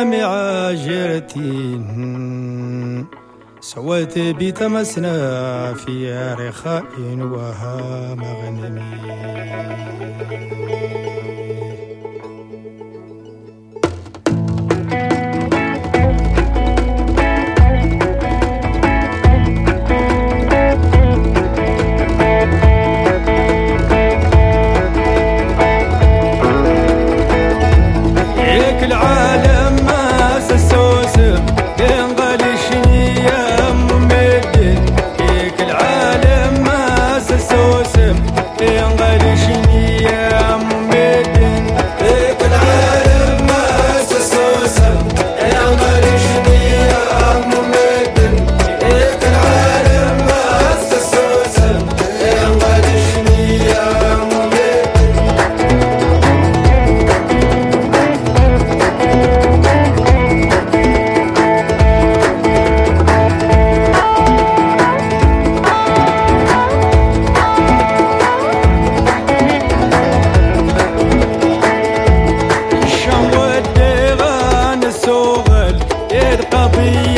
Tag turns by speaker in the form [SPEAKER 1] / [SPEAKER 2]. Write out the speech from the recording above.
[SPEAKER 1] سامي عاجرتي سويت بتمسنا في رخاء وها مغنمي. العالم ما سسوس ينغلشني يا ممدن فيك العالم ما سسوس ينغلشني يا ممدن فيك العالم ما سسوس ينغلشني يا ممدن فيك العالم ما سسوس ينغلشني يا ممدن. قضية